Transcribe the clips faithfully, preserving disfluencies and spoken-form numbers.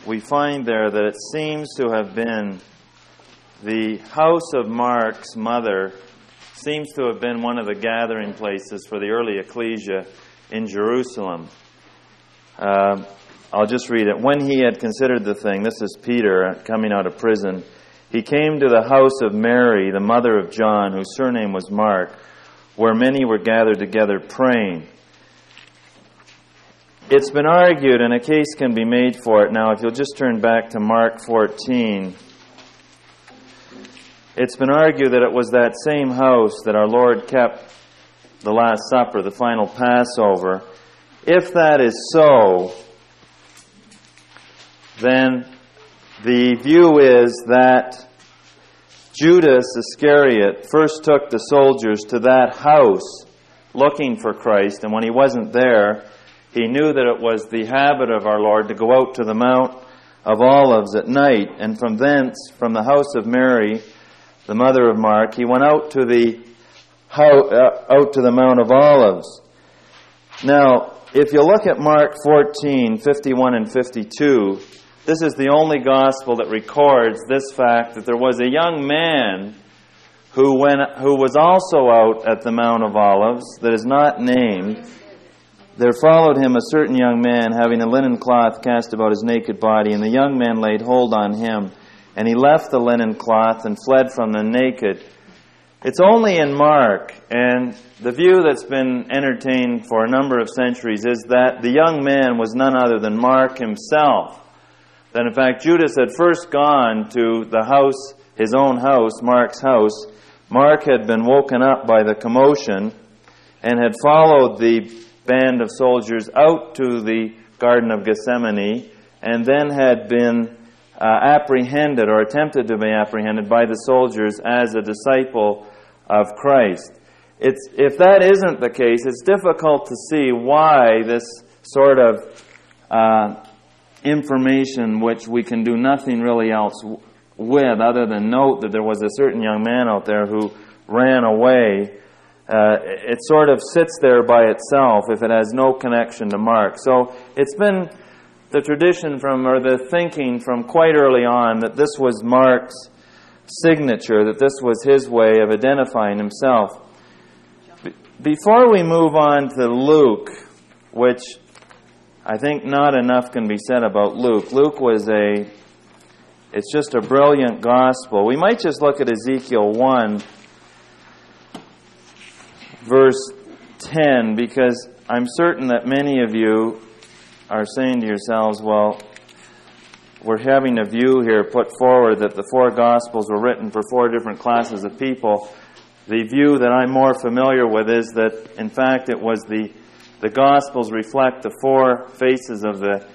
we find there that it seems to have been the house of Mark's mother seems to have been one of the gathering places for the early ecclesia in Jerusalem. Uh, I'll just read it. When he had considered the thing, this is Peter coming out of prison, he came to the house of Mary, the mother of John, whose surname was Mark, where many were gathered together praying. It's been argued, and a case can be made for it. Now, if you'll just turn back to Mark fourteen, it's been argued that it was that same house that our Lord kept the Last Supper, the final Passover. If that is so, then the view is that Judas Iscariot first took the soldiers to that house looking for Christ, and when he wasn't there, he knew that it was the habit of our Lord to go out to the Mount of Olives at night, and from thence, from the house of Mary, the mother of Mark, he went out to the house, uh, out to the Mount of Olives. Now, if you look at Mark fourteen, fifty-one and fifty-two, this is the only gospel that records this fact that there was a young man who went, who was also out at the Mount of Olives that is not named. There followed him a certain young man having a linen cloth cast about his naked body, and the young man laid hold on him, and he left the linen cloth and fled from the naked. It's only in Mark, and the view that's been entertained for a number of centuries is that the young man was none other than Mark himself. That in fact Judas had first gone to the house, his own house, Mark's house. Mark had been woken up by the commotion and had followed the band of soldiers out to the Garden of Gethsemane, and then had been uh, apprehended or attempted to be apprehended by the soldiers as a disciple of Christ. It's, if that isn't the case, it's difficult to see why this sort of uh, information, which we can do nothing really else with other than note that there was a certain young man out there who ran away, uh, it sort of sits there by itself if it has no connection to Mark. So it's been the tradition from, or the thinking from quite early on, that this was Mark's signature, that this was his way of identifying himself. Before we move on to Luke, which I think not enough can be said about Luke. Luke was a, it's just a brilliant gospel. We might just look at Ezekiel one, verse ten, because I'm certain that many of you are saying to yourselves, well, we're having a view here put forward that the four Gospels were written for four different classes of people. The view that I'm more familiar with is that, in fact, it was the the Gospels reflect the four faces of the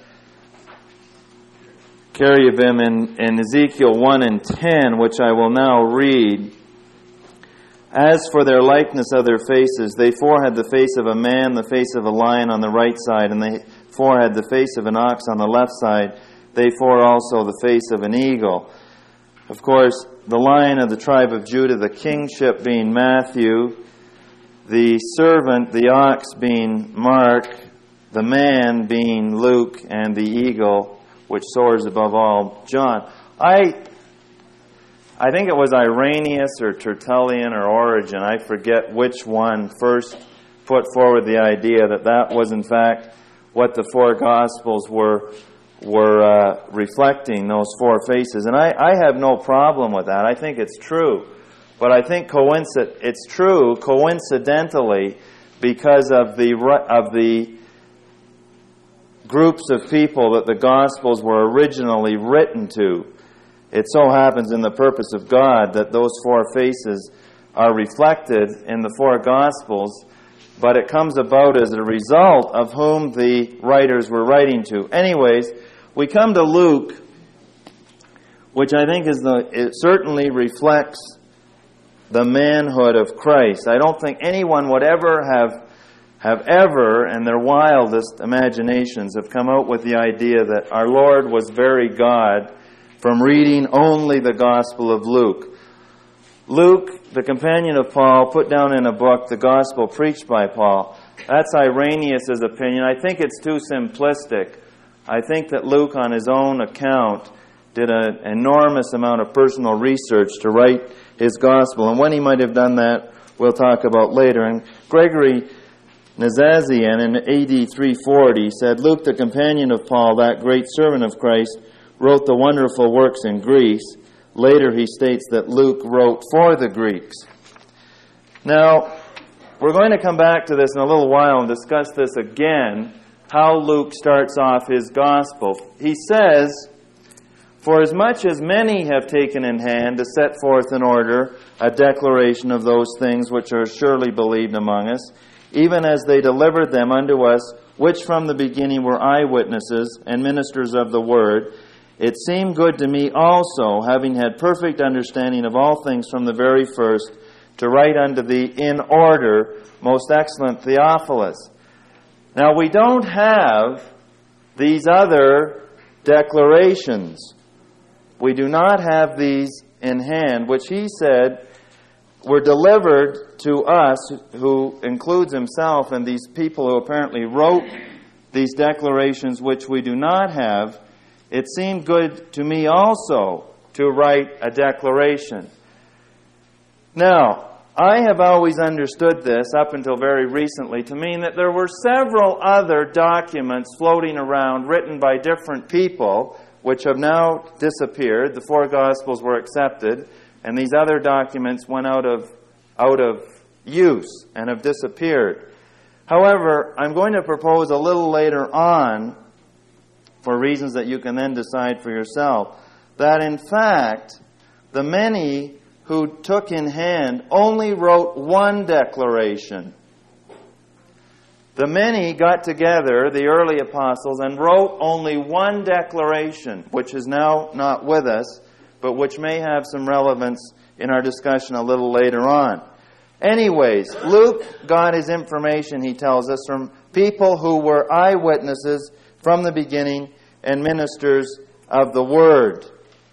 cherubim in, in Ezekiel one and ten, which I will now read. As for their likeness of their faces, they four had the face of a man, the face of a lion on the right side, and they four had the face of an ox on the left side. They four also the face of an eagle. Of course, the lion of the tribe of Judah, the kingship being Matthew, the servant, the ox being Mark, the man being Luke, and the eagle, which soars above all, John. I I think it was Irenaeus or Tertullian or Origen, I forget which one first put forward the idea that that was in fact what the four Gospels were were uh, reflecting, those four faces. And I, I have no problem with that. I think it's true. But I think coincident, it's true coincidentally because of the of the groups of people that the Gospels were originally written to. It so happens in the purpose of God that those four faces are reflected in the four Gospels, but it comes about as a result of whom the writers were writing to. Anyways, we come to Luke, which I think is the it certainly reflects the manhood of Christ. I don't think anyone would ever have have ever, in their wildest imaginations, have come out with the idea that our Lord was very God from reading only the Gospel of Luke. Luke, the companion of Paul, put down in a book the Gospel preached by Paul. That's Irenaeus' opinion. I think it's too simplistic. I think that Luke, on his own account, did an enormous amount of personal research to write his gospel. And when he might have done that, we'll talk about later. And Gregory Nazianzen in A D three forty said, Luke, the companion of Paul, that great servant of Christ, wrote the wonderful works in Greece. Later he states that Luke wrote for the Greeks. Now, we're going to come back to this in a little while and discuss this again, how Luke starts off his gospel. He says, for as much as many have taken in hand to set forth in order a declaration of those things which are surely believed among us, even as they delivered them unto us, which from the beginning were eyewitnesses and ministers of the word, it seemed good to me also, having had perfect understanding of all things from the very first, to write unto thee in order, most excellent Theophilus. Now, we don't have these other declarations. We do not have these in hand, which he said were delivered to us, who includes himself and these people who apparently wrote these declarations, which we do not have. It seemed good to me also to write a declaration. Now, I have always understood this, up until very recently, to mean that there were several other documents floating around written by different people, which have now disappeared. The four Gospels were accepted, and these other documents went out of, out of use and have disappeared. However, I'm going to propose a little later on, for reasons that you can then decide for yourself, that in fact, the many who took in hand only wrote one declaration. The many got together, the early apostles, and wrote only one declaration, which is now not with us, but which may have some relevance in our discussion a little later on. Anyways, Luke got his information, he tells us, from people who were eyewitnesses from the beginning and ministers of the Word.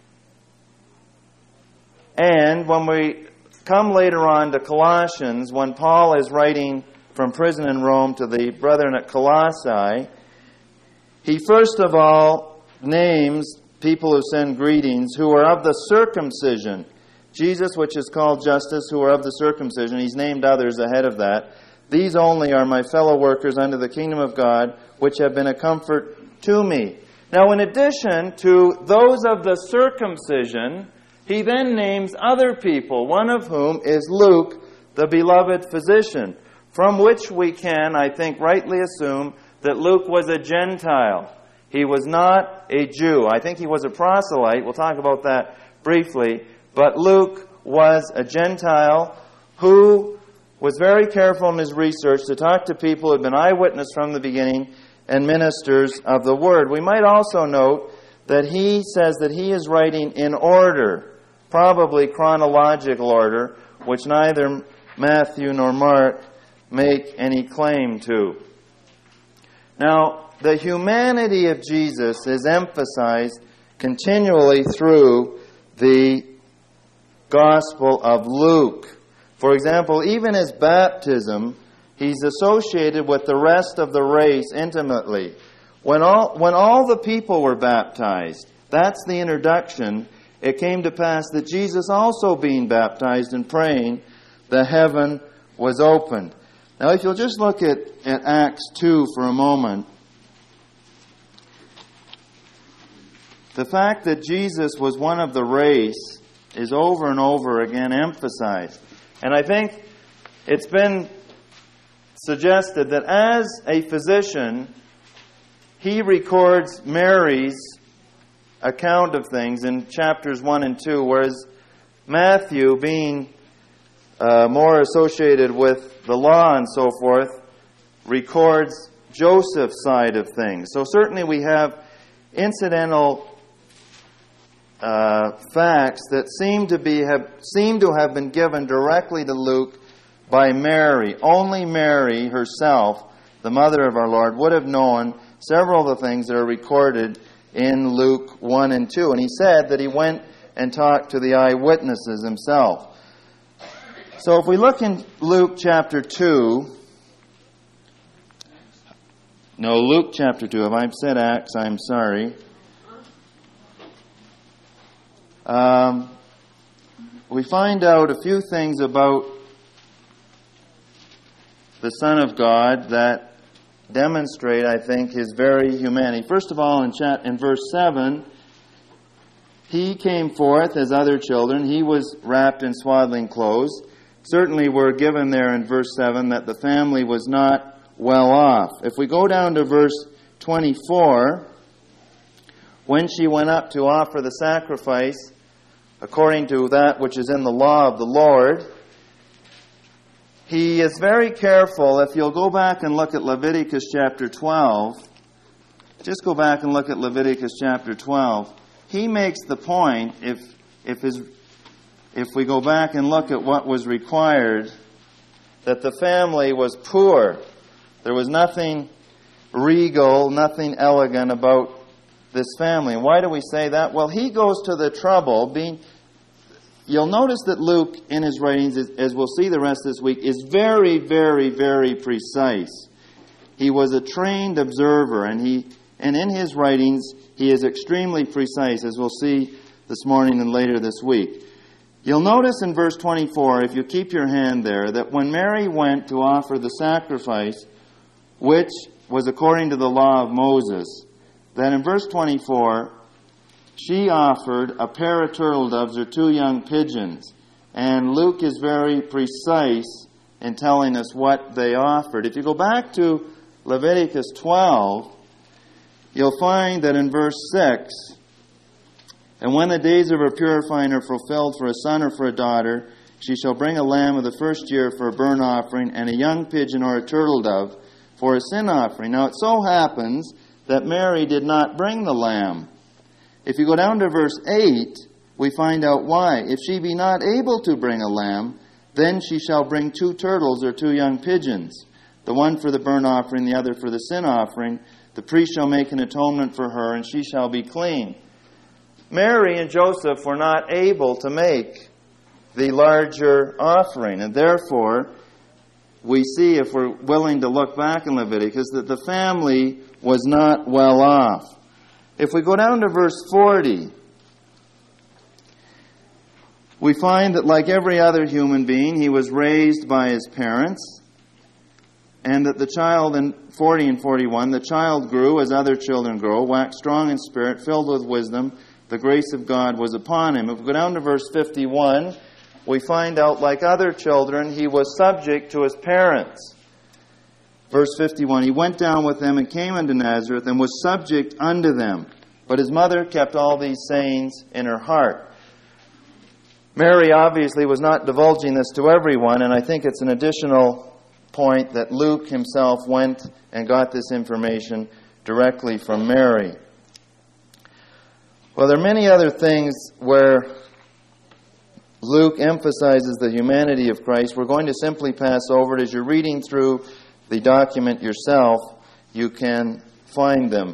And when we come later on to Colossians, when Paul is writing from prison in Rome to the brethren at Colossae, he first of all names people who send greetings who are of the circumcision. Jesus, which is called Justus, who are of the circumcision. He's named others ahead of that. These only are my fellow workers unto the kingdom of God, which have been a comfort to me. Now, in addition to those of the circumcision, he then names other people, one of whom is Luke, the beloved physician, from which we can, I think, rightly assume that Luke was a Gentile. He was not a Jew. I think he was a proselyte. We'll talk about that briefly. But Luke was a Gentile who was very careful in his research to talk to people who had been eyewitness from the beginning and ministers of the Word. We might also note that he says that he is writing in order, probably chronological order, which neither Matthew nor Mark make any claim to. Now, the humanity of Jesus is emphasized continually through the Gospel of Luke. For example, even his baptism, he's associated with the rest of the race intimately. When all, when all the people were baptized, that's the introduction, it came to pass that Jesus also being baptized and praying, the heaven was opened. Now, if you'll just look at, at Acts two for a moment, the fact that Jesus was one of the race is over and over again emphasized. And I think it's been suggested that as a physician, he records Mary's account of things in chapters one and two, whereas Matthew, being uh, more associated with the law and so forth, records Joseph's side of things. So certainly we have incidental uh, facts that seem to be have seem to have been given directly to Luke by Mary. Only Mary herself, the mother of our Lord, would have known several of the things that are recorded in Luke one and two. And he said that he went and talked to the eyewitnesses himself. So if we look in Luke chapter two, No, Luke chapter two. If I've said Acts, I'm sorry. Um, we find out a few things about the Son of God that demonstrate, I think, His very humanity. First of all, in, chat, in verse seven, He came forth as other children. He was wrapped in swaddling clothes. Certainly we're given there in verse seven that the family was not well off. If we go down to verse twenty-four, when she went up to offer the sacrifice, according to that which is in the law of the Lord, He is very careful. If you'll go back and look at Leviticus chapter twelve, just go back and look at Leviticus chapter twelve. He makes the point, if if his if we go back and look at what was required, that the family was poor. There was nothing regal, nothing elegant about this family. And why do we say that? Well, he goes to the trouble being... You'll notice that Luke, in his writings, as we'll see the rest of this week, is very, very, very precise. He was a trained observer, and he, and in his writings, he is extremely precise, as we'll see this morning and later this week. You'll notice in verse twenty-four, if you keep your hand there, that when Mary went to offer the sacrifice, which was according to the law of Moses, that in verse twenty-four, she offered a pair of turtle doves or two young pigeons. And Luke is very precise in telling us what they offered. If you go back to Leviticus twelve, you'll find that in verse six, and when the days of her purifying are fulfilled for a son or for a daughter, she shall bring a lamb of the first year for a burnt offering, and a young pigeon or a turtle dove for a sin offering. Now it so happens that Mary did not bring the lamb. If you go down to verse eight, we find out why. If she be not able to bring a lamb, then she shall bring two turtles or two young pigeons, the one for the burnt offering, the other for the sin offering. The priest shall make an atonement for her, and she shall be clean. Mary and Joseph were not able to make the larger offering, and therefore we see, if we're willing to look back in Leviticus, that the family was not well off. If we go down to verse forty, we find that like every other human being, he was raised by his parents, and that the child, in forty and forty-one, the child grew as other children grow, waxed strong in spirit, filled with wisdom. The grace of God was upon him. If we go down to verse fifty-one, we find out, like other children, he was subject to his parents. Verse fifty-one, he went down with them and came unto Nazareth and was subject unto them. But his mother kept all these sayings in her heart. Mary obviously was not divulging this to everyone, and I think it's an additional point that Luke himself went and got this information directly from Mary. Well, there are many other things where Luke emphasizes the humanity of Christ. We're going to simply pass over it. As you're reading through the document yourself, you can find them.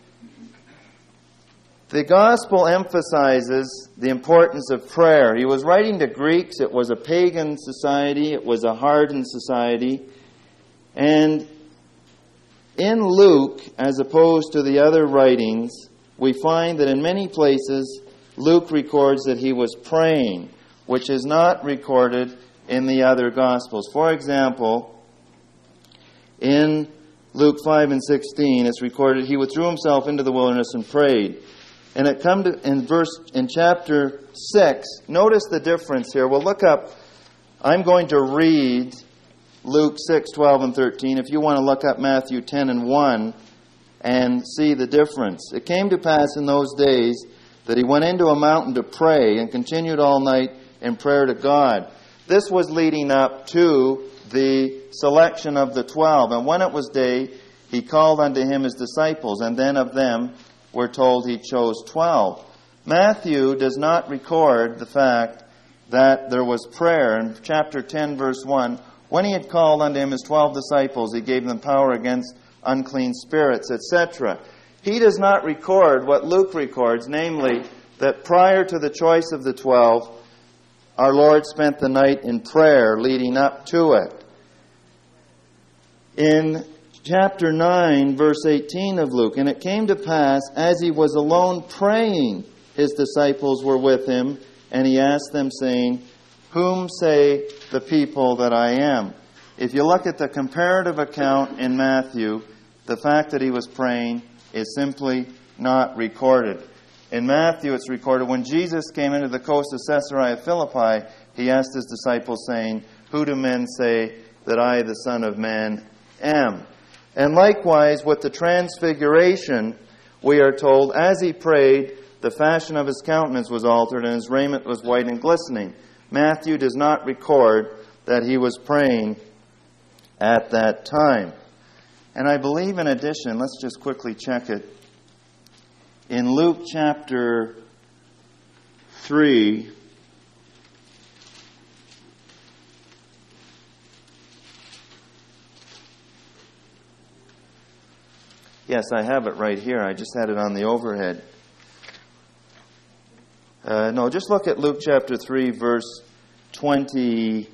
The gospel emphasizes the importance of prayer. He was writing to Greeks. It was a pagan society. It was a hardened society. And in Luke, as opposed to the other writings, we find that in many places Luke records that he was praying, which is not recorded in the other Gospels. For example, in Luke five and sixteen, it's recorded, he withdrew himself into the wilderness and prayed. And it come to in verse in chapter six, notice the difference here. We'll look up, I'm going to read Luke six, twelve, and thirteen. If you want to look up Matthew ten and one and see the difference. It came to pass in those days that he went into a mountain to pray and continued all night in prayer to God. This was leading up to the selection of the twelve. And when it was day, he called unto him his disciples, and then of them we're told he chose twelve. Matthew does not record the fact that there was prayer. In chapter ten, verse one, when he had called unto him his twelve disciples, he gave them power against unclean spirits, et cetera. He does not record what Luke records, namely that prior to the choice of the twelve, our Lord spent the night in prayer leading up to it. In chapter nine, verse eighteen of Luke. And it came to pass, as he was alone praying, his disciples were with him, and he asked them, saying, Whom say the people that I am? If you look at the comparative account in Matthew, the fact that he was praying is simply not recorded. In Matthew, it's recorded, when Jesus came into the coast of Caesarea Philippi, he asked his disciples, saying, Who do men say that I, the Son of Man, am? And likewise, with the transfiguration, we are told, as he prayed, the fashion of his countenance was altered, and his raiment was white and glistening. Matthew does not record that he was praying at that time. And I believe, in addition, let's just quickly check it, in Luke chapter three, yes, I have it right here. I just had it on the overhead. Uh, no, just look at Luke chapter three, verse twenty-one.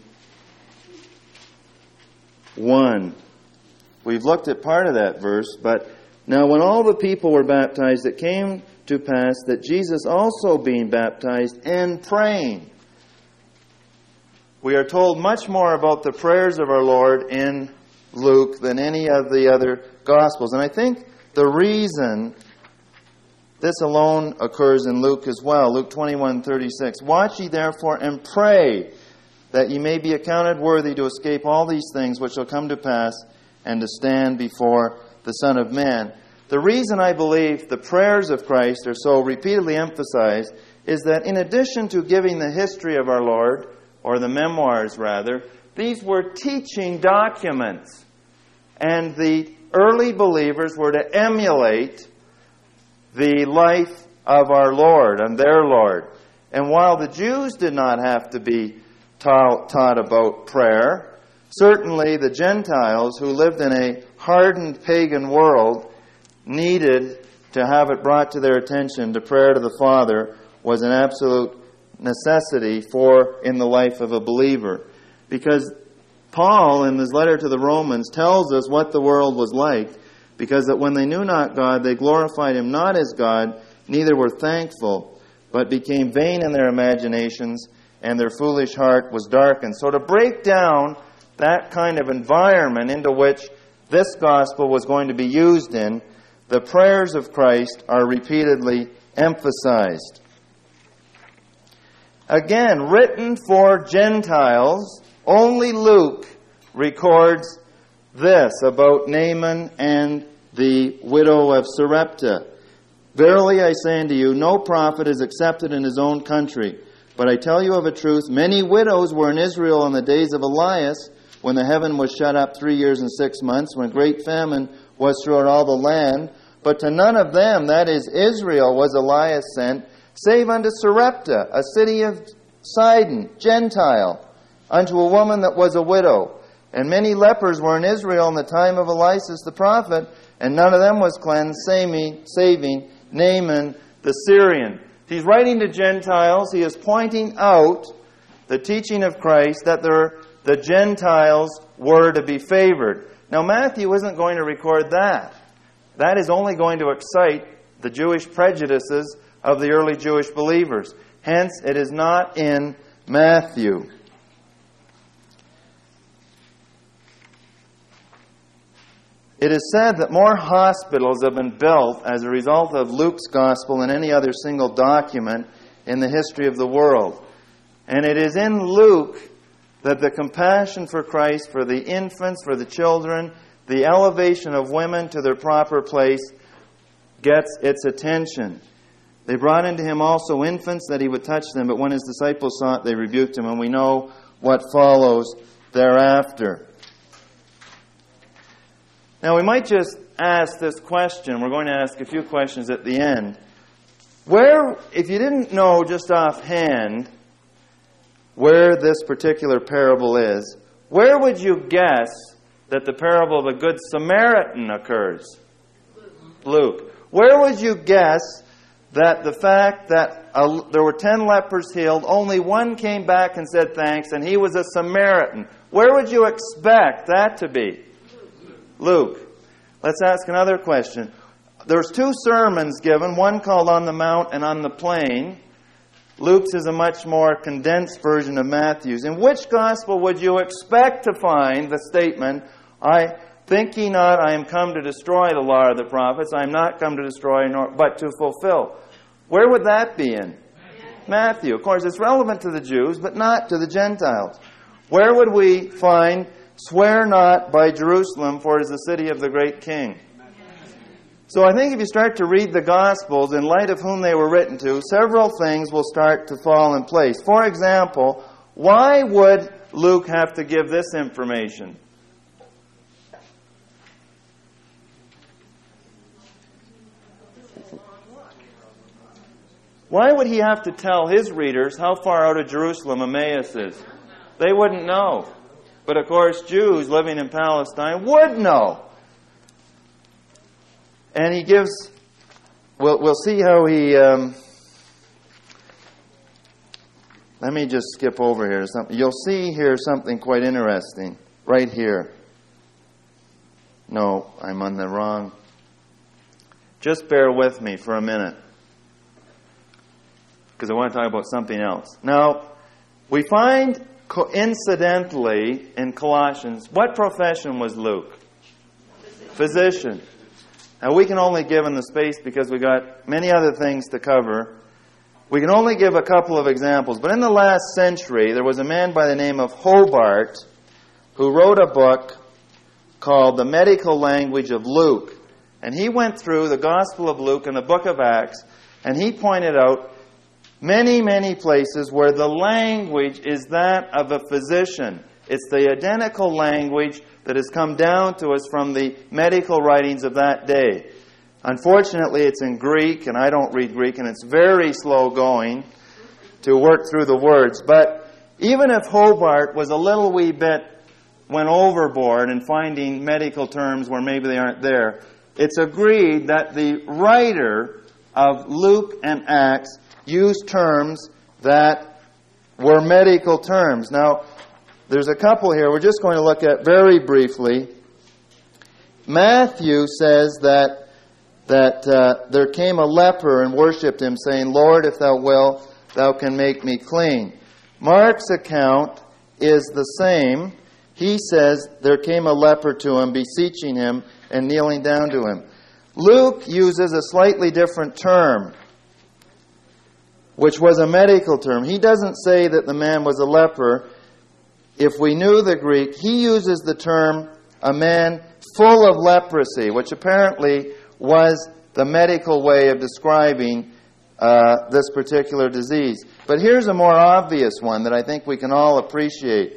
We've looked at part of that verse, but now when all the people were baptized, it came to pass that Jesus also being baptized and praying. We are told much more about the prayers of our Lord in Luke than any of the other Gospels. And I think the reason this alone occurs in Luke as well. Luke twenty-one thirty-six. Watch ye therefore and pray, that ye may be accounted worthy to escape all these things which shall come to pass, and to stand before the Son of Man. The reason I believe the prayers of Christ are so repeatedly emphasized is that in addition to giving the history of our Lord, or the memoirs rather, these were teaching documents. And the early believers were to emulate the life of our Lord and their Lord. And while the Jews did not have to be taught, taught about prayer, certainly the Gentiles who lived in a hardened pagan world needed to have it brought to their attention to prayer to the Father was an absolute necessity for in the life of a believer. Because Paul, in his letter to the Romans, tells us what the world was like, because that when they knew not God, they glorified Him not as God, neither were thankful, but became vain in their imaginations, and their foolish heart was darkened. So to break down that kind of environment into which this gospel was going to be used in, the prayers of Christ are repeatedly emphasized. Again, written for Gentiles, only Luke records this about Naaman and the widow of Sarepta. Verily I say unto you, no prophet is accepted in his own country. But I tell you of a truth, many widows were in Israel in the days of Elias, when the heaven was shut up three years and six months, when great famine was throughout all the land. But to none of them, that is Israel, was Elias sent, save unto Sarepta, a city of Sidon, Gentile, unto a woman that was a widow. And many lepers were in Israel in the time of Elias the prophet, and none of them was cleansed, saving, saving Naaman the Syrian. He's writing to Gentiles. He is pointing out the teaching of Christ that there, the Gentiles were to be favored. Now, Matthew isn't going to record that. That is only going to excite the Jewish prejudices of the early Jewish believers. Hence, it is not in Matthew. It is said that more hospitals have been built as a result of Luke's gospel than any other single document in the history of the world. And it is in Luke that the compassion for Christ, for the infants, for the children, the elevation of women to their proper place gets its attention. They brought into him also infants that he would touch them, but when his disciples saw it, they rebuked him, and we know what follows thereafter. Now, we might just ask this question. We're going to ask a few questions at the end. Where, if you didn't know just offhand where this particular parable is, where would you guess that the parable of the Good Samaritan occurs? Luke. Where would you guess that the fact that a, there were ten lepers healed, only one came back and said thanks, and he was a Samaritan? Where would you expect that to be? Luke. Let's ask another question. There's two sermons given, one called On the Mount and On the Plain. Luke's is a much more condensed version of Matthew's. In which gospel would you expect to find the statement, I think ye not I am come to destroy the law of the prophets, I am not come to destroy nor but to fulfill? Where would that be in? Matthew. Of course, it's relevant to the Jews, but not to the Gentiles. Where would we find, swear not by Jerusalem, for it is the city of the great king? So I think if you start to read the Gospels in light of whom they were written to, several things will start to fall in place. For example, why would Luke have to give this information? Why would he have to tell his readers how far out of Jerusalem Emmaus is? They wouldn't know. But of course, Jews living in Palestine would know. And he gives, we'll, we'll see how he, um, let me just skip over here. Something. You'll see here something quite interesting. Right here. No, I'm on the wrong. Just bear with me for a minute, because I want to talk about something else. Now, we find coincidentally in Colossians, what profession was Luke? Physician. Physician. Now, we can only give in the space because we've got many other things to cover. We can only give a couple of examples. But in the last century, there was a man by the name of Hobart who wrote a book called The Medical Language of Luke. And he went through the Gospel of Luke and the book of Acts, and he pointed out many, many places where the language is that of a physician. It's the identical language that has come down to us from the medical writings of that day. Unfortunately, it's in Greek, and I don't read Greek, and it's very slow going to work through the words. But even if Hobart was a little wee bit, went overboard in finding medical terms where maybe they aren't there, it's agreed that the writer of Luke and Acts used terms that were medical terms. Now, there's a couple here we're just going to look at very briefly. Matthew says that that uh, there came a leper and worshipped him, saying, Lord, if thou wilt, thou can make me clean. Mark's account is the same. He says there came a leper to him, beseeching him and kneeling down to him. Luke uses a slightly different term, which was a medical term. He doesn't say that the man was a leper. If we knew the Greek, he uses the term a man full of leprosy, which apparently was the medical way of describing uh, this particular disease. But here's a more obvious one that I think we can all appreciate.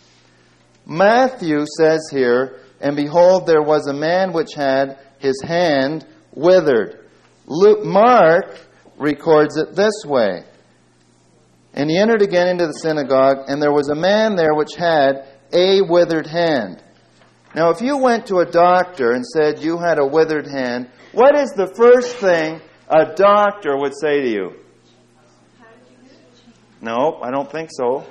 Matthew says here, and behold, there was a man which had his hand withered. Luke, Mark records it this way. And he entered again into the synagogue, and there was a man there which had a withered hand. Now, if you went to a doctor and said you had a withered hand, what is the first thing a doctor would say to you? No, I don't think so.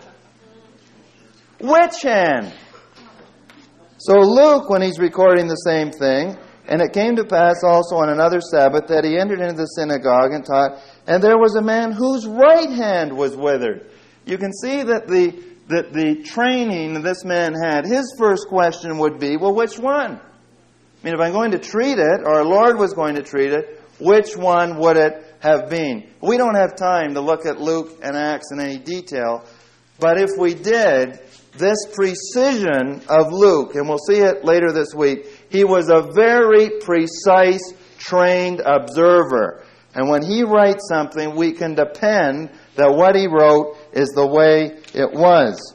Which hand? So Luke, when he's recording the same thing, and it came to pass also on another Sabbath that he entered into the synagogue and taught, and there was a man whose right hand was withered. You can see that the that the training this man had, his first question would be, well, which one? I mean, if I'm going to treat it, or our Lord was going to treat it, which one would it have been? We don't have time to look at Luke and Acts in any detail, but if we did, this precision of Luke, and we'll see it later this week, he was a very precise, trained observer. And when he writes something, we can depend that what he wrote is the way it was.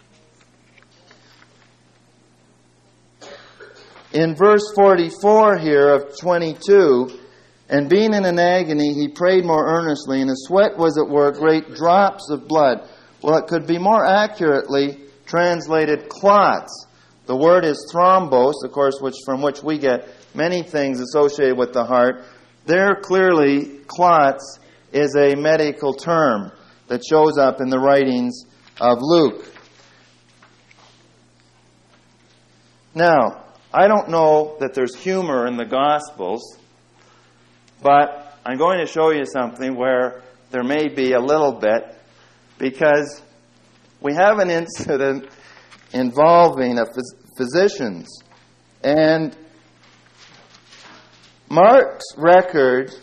In verse forty-four here of twenty-two, and being in an agony, he prayed more earnestly, and his sweat was at work, great drops of blood. Well, it could be more accurately translated clots. The word is thrombos, of course, which from which we get many things associated with the heart. There, clearly, clots is a medical term that shows up in the writings of Luke. Now, I don't know that there's humor in the Gospels, but I'm going to show you something where there may be a little bit, because we have an incident involving a phys- physicians. And Mark's record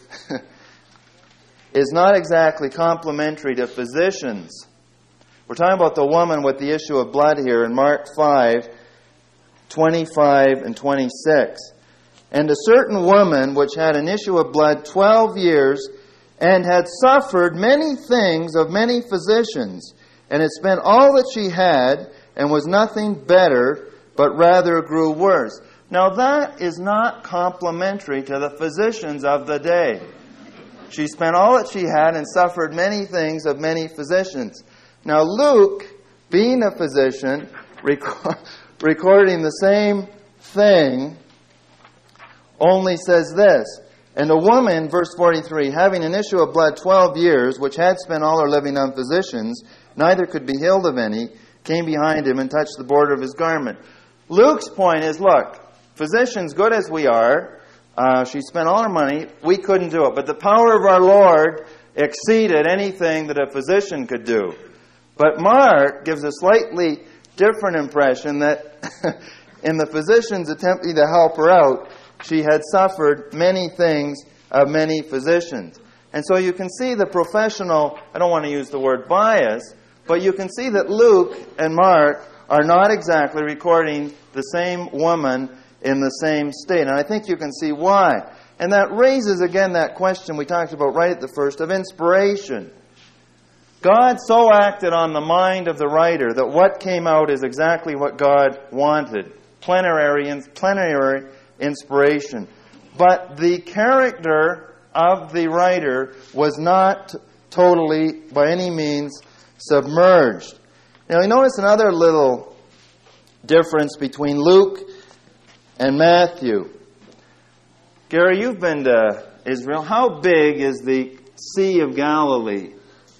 is not exactly complimentary to physicians. We're talking about the woman with the issue of blood here in Mark five, twenty-five and twenty-six. And a certain woman which had an issue of blood twelve years, and had suffered many things of many physicians, and had spent all that she had, and was nothing better, but rather grew worse. Now that is not complimentary to the physicians of the day. She spent all that she had and suffered many things of many physicians. Now Luke, being a physician, record, recording the same thing, only says this. And a woman, verse forty-three, having an issue of blood twelve years, which had spent all her living on physicians, neither could be healed of any, came behind him and touched the border of his garment. Luke's point is, look, physicians, good as we are, uh, she spent all her money, we couldn't do it. But the power of our Lord exceeded anything that a physician could do. But Mark gives a slightly different impression that in the physicians attempting to help her out, she had suffered many things of many physicians. And so you can see the professional, I don't want to use the word bias, but you can see that Luke and Mark are not exactly recording the same woman in the same state. And I think you can see why. And that raises again that question we talked about right at the first of inspiration. God so acted on the mind of the writer that what came out is exactly what God wanted. Plenary, plenary inspiration. But the character of the writer was not totally, by any means, submerged. Now, you notice another little difference between Luke and Matthew. Gary, you've been to Israel. How big is the Sea of Galilee?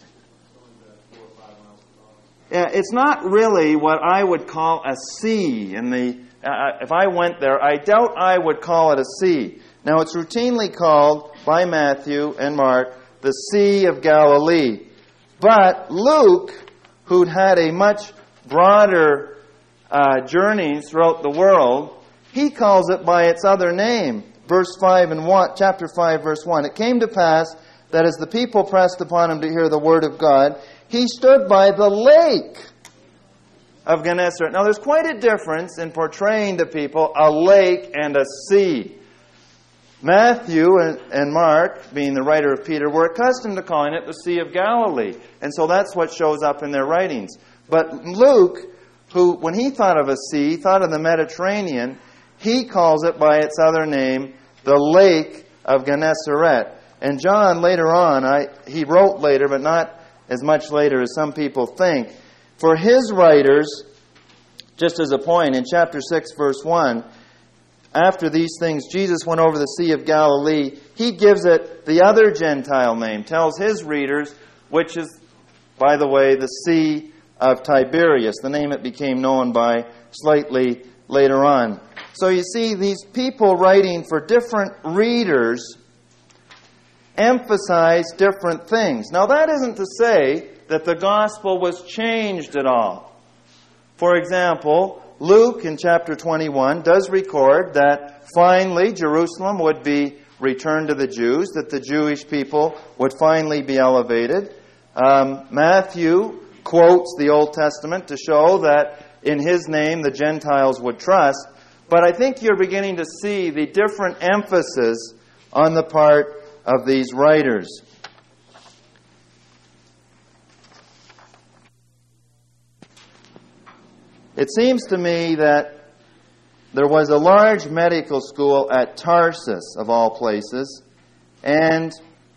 Yeah, it's not really what I would call a sea. In the uh, if I went there, I doubt I would call it a sea. Now, it's routinely called by Matthew and Mark the Sea of Galilee. But Luke, who'd had a much broader uh, journey throughout the world, he calls it by its other name. Verse five and one, chapter five, verse one. It came to pass that as the people pressed upon him to hear the word of God, he stood by the lake of Gennesaret. Now, there's quite a difference in portraying to people a lake and a sea. Matthew and Mark, being the writer of Peter, were accustomed to calling it the Sea of Galilee. And so that's what shows up in their writings. But Luke, who, when he thought of a sea, thought of the Mediterranean, he calls it by its other name, the Lake of Gennesaret. And John, later on, I, he wrote later, but not as much later as some people think. For his writers, just as a point, in chapter six, verse one, after these things, Jesus went over the Sea of Galilee. He gives it the other Gentile name, tells his readers, which is, by the way, the Sea of Tiberias, the name it became known by slightly later on. So you see, these people writing for different readers emphasize different things. Now, that isn't to say that the gospel was changed at all. For example, Luke in chapter twenty-one does record that finally Jerusalem would be returned to the Jews, that the Jewish people would finally be elevated. Um, Matthew quotes the Old Testament to show that in his name the Gentiles would trust. But I think you're beginning to see the different emphasis on the part of these writers. It seems to me that there was a large medical school at Tarsus, of all places, and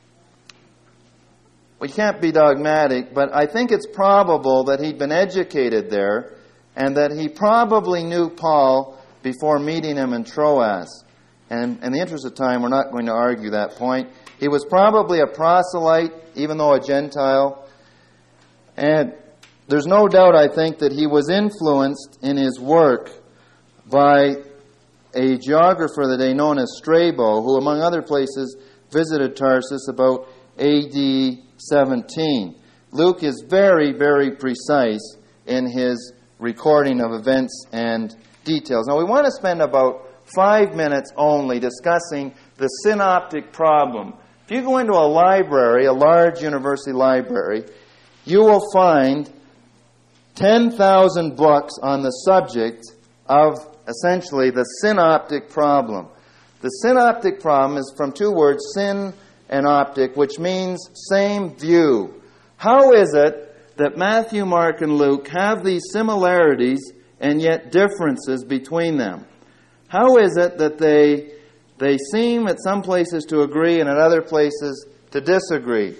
we can't be dogmatic, but I think it's probable that he'd been educated there and that he probably knew Paul before meeting him in Troas. And in the interest of time, we're not going to argue that point. He was probably a proselyte, even though a Gentile. And there's no doubt, I think, that he was influenced in his work by a geographer of the day known as Strabo, who among other places visited Tarsus about A D seventeen. Luke is very, very precise in his recording of events and details. Now we want to spend about five minutes only discussing the synoptic problem. If you go into a library, a large university library, you will find ten thousand books on the subject of essentially the synoptic problem. The synoptic problem is from two words, syn and optic, which means same view. How is it that Matthew, Mark, and Luke have these similarities and yet differences between them? How is it that they they seem at some places to agree and at other places to disagree?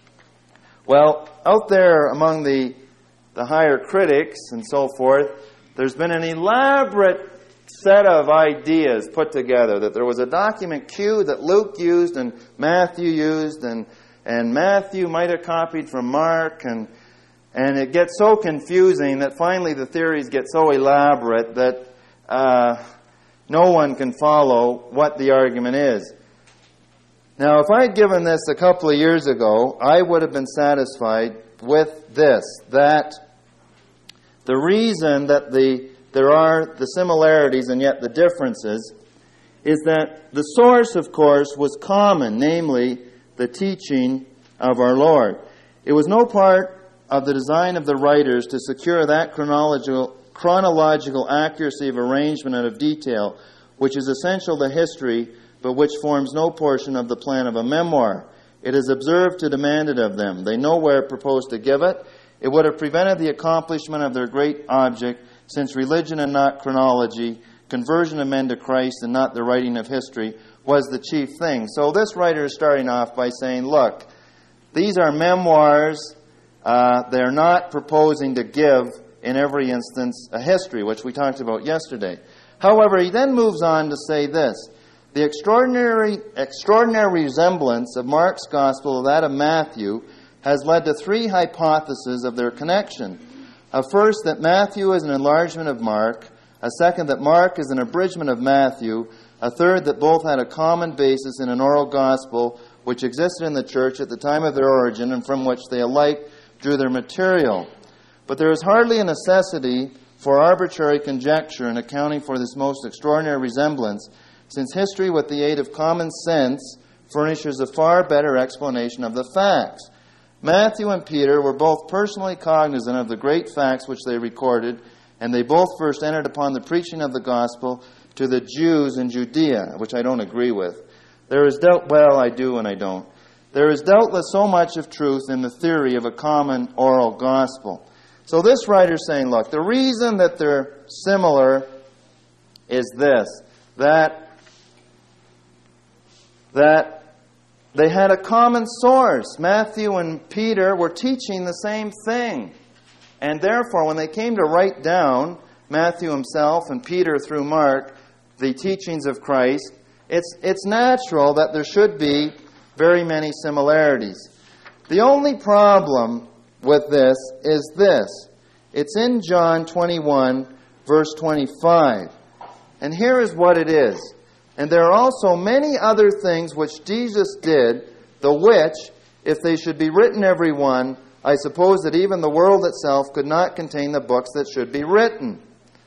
Well, out there among the, the higher critics and so forth, there's been an elaborate set of ideas put together that there was a document Q that Luke used and Matthew used, and and Matthew might have copied from Mark, and and it gets so confusing that finally the theories get so elaborate that uh, no one can follow what the argument is. Now, if I had given this a couple of years ago, I would have been satisfied with this, that the reason that the there are the similarities and yet the differences is that the source, of course, was common, namely the teaching of our Lord. It was no part of the design of the writers to secure that chronological chronological accuracy of arrangement and of detail, which is essential to history, but which forms no portion of the plan of a memoir. It is observed to demand it of them. They nowhere propose to give it. It would have prevented the accomplishment of their great object, since religion and not chronology, conversion of men to Christ and not the writing of history, was the chief thing. So this writer is starting off by saying, look, these are memoirs. Uh, they're not proposing to give, in every instance, a history, which we talked about yesterday. However, he then moves on to say this: the extraordinary, extraordinary resemblance of Mark's gospel to that of Matthew has led to three hypotheses of their connection. A first, that Matthew is an enlargement of Mark. A second, that Mark is an abridgment of Matthew. A third, that both had a common basis in an oral gospel which existed in the church at the time of their origin and from which they alike drew their material. But there is hardly a necessity for arbitrary conjecture in accounting for this most extraordinary resemblance, since history, with the aid of common sense, furnishes a far better explanation of the facts. Matthew and Peter were both personally cognizant of the great facts which they recorded, and they both first entered upon the preaching of the gospel to the Jews in Judea, which I don't agree with. There is doubt, well, I do and I don't. There is doubtless so much of truth in the theory of a common oral gospel. So this writer is saying, look, the reason that they're similar is this, that, that they had a common source. Matthew and Peter were teaching the same thing. And therefore, when they came to write down, Matthew himself and Peter through Mark, the teachings of Christ, it's, it's natural that there should be very many similarities. The only problem with this is this. It's in John twenty-one, verse twenty-five. And here is what it is. And there are also many other things which Jesus did, the which, if they should be written every one, I suppose that even the world itself could not contain the books that should be written.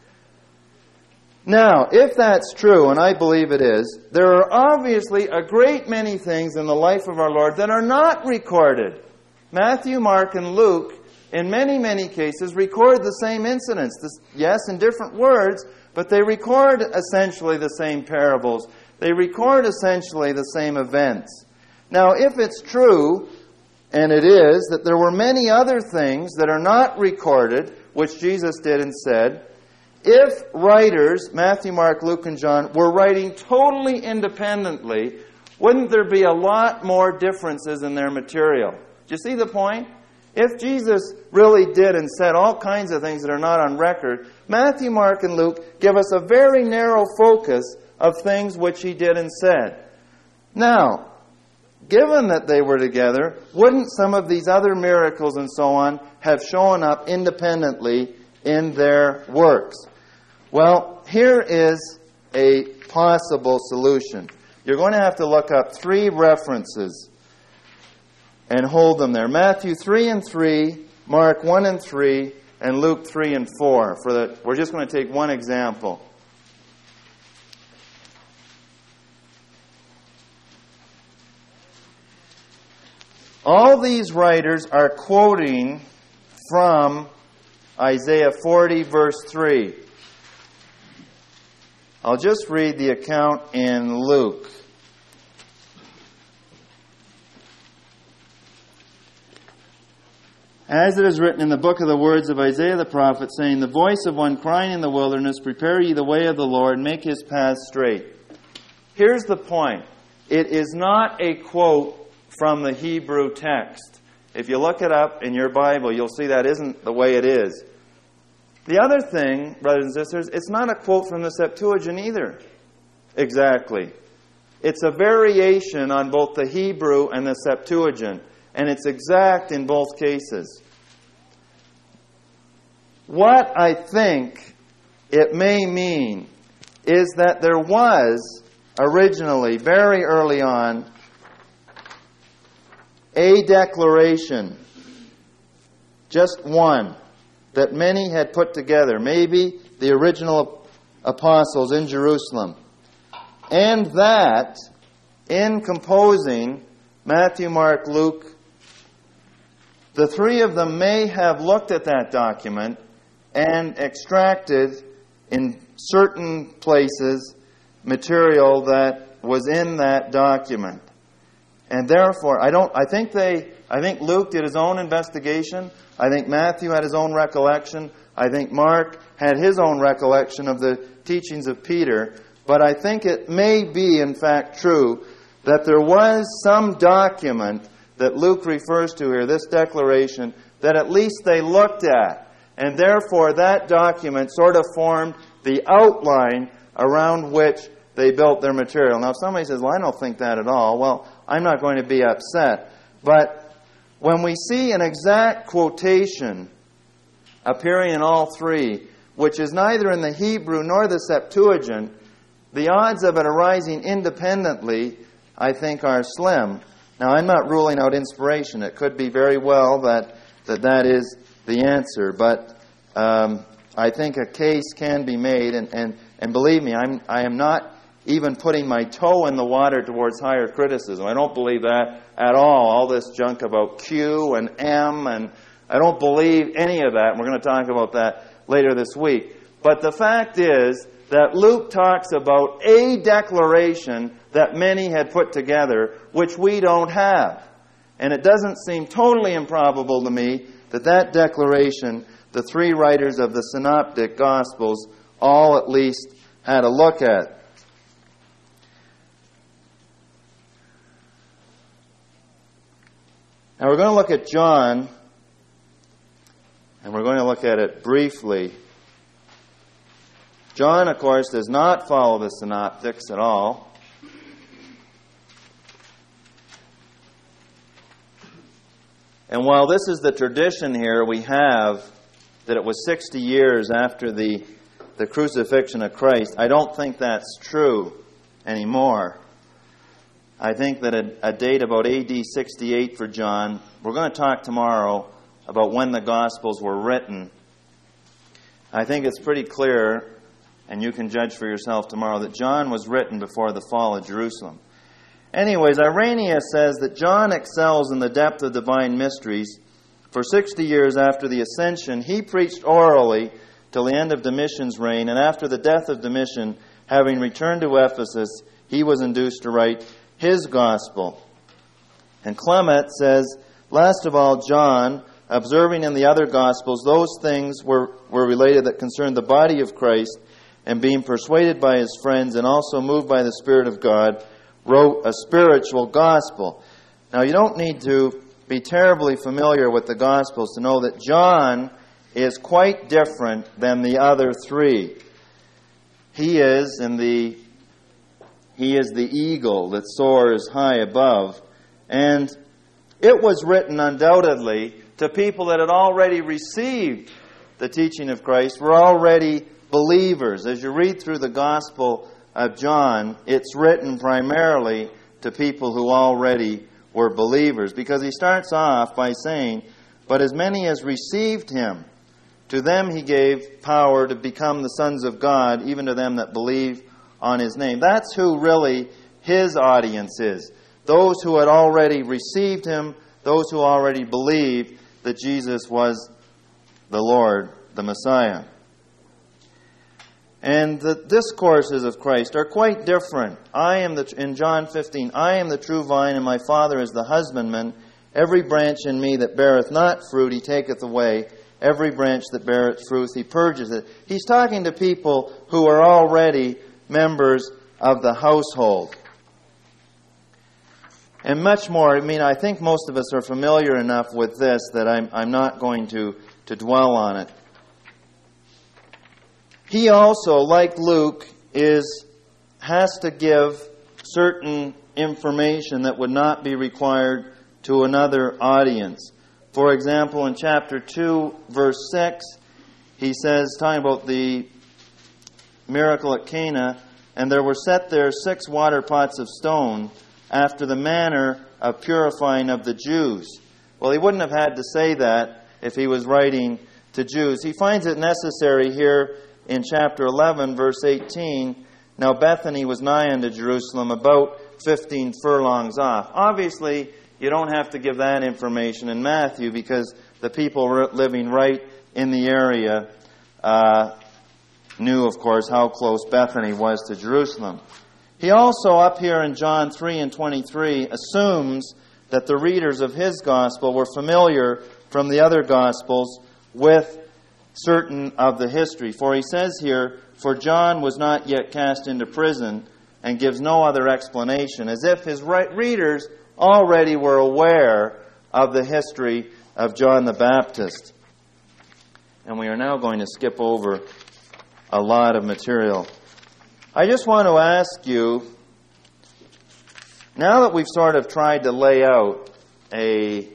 Now, if that's true, and I believe it is, there are obviously a great many things in the life of our Lord that are not recorded. Matthew, Mark, and Luke, in many, many cases, record the same incidents. This, yes, in different words, but they record essentially the same parables. They record essentially the same events. Now, if it's true, and it is, that there were many other things that are not recorded, which Jesus did and said, if writers, Matthew, Mark, Luke, and John, were writing totally independently, wouldn't there be a lot more differences in their material? Do you see the point? If Jesus really did and said all kinds of things that are not on record, Matthew, Mark, and Luke give us a very narrow focus of things which he did and said. Now, given that they were together, wouldn't some of these other miracles and so on have shown up independently in their works? Well, here is a possible solution. You're going to have to look up three references and hold them there. Matthew three and three, Mark one and three, and Luke three and four. For the, we're just going to take one example. All these writers are quoting from Isaiah forty, verse three. I'll just read the account in Luke. As it is written in the book of the words of Isaiah the prophet, saying, the voice of one crying in the wilderness, prepare ye the way of the Lord, make his paths straight. Here's the point. It is not a quote from the Hebrew text. If you look it up in your Bible, you'll see that isn't the way it is. The other thing, brothers and sisters, it's not a quote from the Septuagint either. Exactly. It's a variation on both the Hebrew and the Septuagint, and it's exact in both cases. What I think it may mean is that there was originally, very early on, a declaration, just one, that many had put together, maybe the original apostles in Jerusalem, and that in composing Matthew, Mark, Luke, the three of them may have looked at that document and extracted in certain places material that was in that document. And therefore, I don't I think they I think Luke did his own investigation. I think Matthew had his own recollection. I think Mark had his own recollection of the teachings of Peter. But I think it may be, in fact, true that there was some document that Luke refers to here, this declaration, that at least they looked at. And therefore, that document sort of formed the outline around which they built their material. Now, if somebody says, well, I don't think that at all, well, I'm not going to be upset. But when we see an exact quotation appearing in all three, which is neither in the Hebrew nor the Septuagint, the odds of it arising independently, I think, are slim. Now, I'm not ruling out inspiration. It could be very well that that, that is the answer. But um, I think a case can be made. And, and, and believe me, I'm, I am not even putting my toe in the water towards higher criticism. I don't believe that at all. All this junk about Q and M, and I don't believe any of that. And we're going to talk about that later this week. But the fact is that Luke talks about a declaration that many had put together, which we don't have. And it doesn't seem totally improbable to me that that declaration, the three writers of the Synoptic Gospels, all at least had a look at. Now we're going to look at John, and we're going to look at it briefly. John, of course, does not follow the Synoptics at all. And while this is the tradition here, we have that it was sixty years after the, the crucifixion of Christ. I don't think that's true anymore. I think that a, a date about A D sixty-eight for John, we're going to talk tomorrow about when the Gospels were written. I think it's pretty clear, and you can judge for yourself tomorrow, that John was written before the fall of Jerusalem. Anyways, Irenaeus says that John excels in the depth of divine mysteries. For sixty years after the ascension, he preached orally till the end of Domitian's reign, and after the death of Domitian, having returned to Ephesus, he was induced to write his gospel. And Clement says, last of all, John, observing in the other gospels those things were, were related that concerned the body of Christ, and being persuaded by his friends and also moved by the Spirit of God, wrote a spiritual gospel. Now, you don't need to be terribly familiar with the Gospels to know that John is quite different than the other three. He is in the he is the eagle that soars high above, and it was written undoubtedly to people that had already received the teaching of Christ, were already believers. As you read through the Gospel of John, it's written primarily to people who already were believers. Because he starts off by saying, "But as many as received him, to them he gave power to become the sons of God, even to them that believe on his name." That's who really his audience is. Those who had already received him, those who already believed that Jesus was the Lord, the Messiah. And the discourses of Christ are quite different. I am the in John fifteen, "I am the true vine, and my Father is the husbandman. Every branch in me that beareth not fruit, he taketh away. Every branch that beareth fruit, he purges it." He's talking to people who are already members of the household. And much more. I mean, I think most of us are familiar enough with this that I'm, I'm not going to, to dwell on it. He also, like Luke, is has to give certain information that would not be required to another audience. For example, in chapter two, verse six, he says, talking about the miracle at Cana, "And there were set there six water pots of stone, after the manner of purifying of the Jews." Well, he wouldn't have had to say that if he was writing to Jews. He finds it necessary here in chapter eleven, verse eighteen, "Now Bethany was nigh unto Jerusalem, about fifteen furlongs off." Obviously, you don't have to give that information in Matthew, because the people living right in the area uh, knew, of course, how close Bethany was to Jerusalem. He also, up here in John three and twenty-three, assumes that the readers of his gospel were familiar from the other gospels with certain of the history. For he says here, "For John was not yet cast into prison," and gives no other explanation, as if his readers already were aware of the history of John the Baptist. And we are now going to skip over a lot of material. I just want to ask you, now that we've sort of tried to lay out a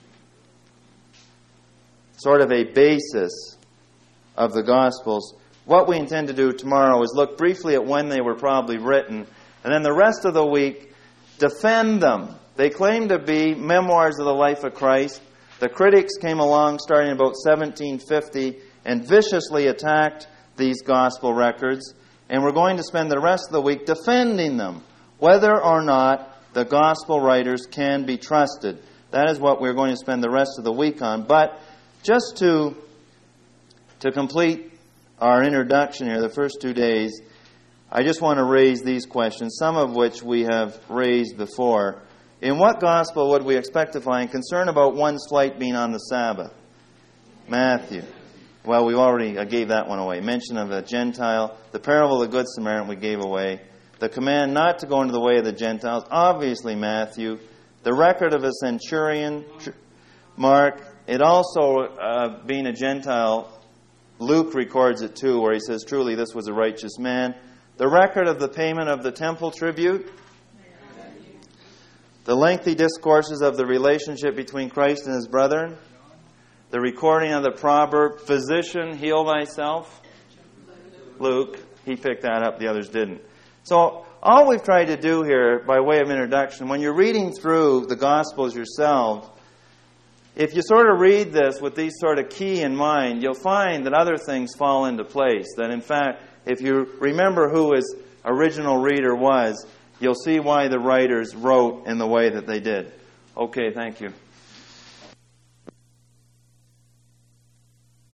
sort of a basis of the Gospels, what we intend to do tomorrow is look briefly at when they were probably written, and then the rest of the week defend them. They claim to be memoirs of the life of Christ. The critics came along starting about seventeen fifty and viciously attacked these Gospel records, and we're going to spend the rest of the week defending them, whether or not the Gospel writers can be trusted. That is what we're going to spend the rest of the week on. But just to To complete our introduction here, the first two days, I just want to raise these questions, some of which we have raised before. In what gospel would we expect to find concern about one's flight being on the Sabbath? Matthew. Well, we already I gave that one away. Mention of a Gentile. The parable of the Good Samaritan we gave away. The command not to go into the way of the Gentiles. Obviously, Matthew. The record of a centurion. Mark. It also, uh, being a Gentile, Luke records it too, where he says, "Truly this was a righteous man." The record of the payment of the temple tribute. The lengthy discourses of the relationship between Christ and his brethren. The recording of the proverb, "Physician, heal thyself." Luke. He picked that up, the others didn't. So all we've tried to do here, by way of introduction, when you're reading through the Gospels yourself, if you sort of read this with these sort of key in mind, you'll find that other things fall into place. That in fact, if you remember who his original reader was, you'll see why the writers wrote in the way that they did. Okay, thank you.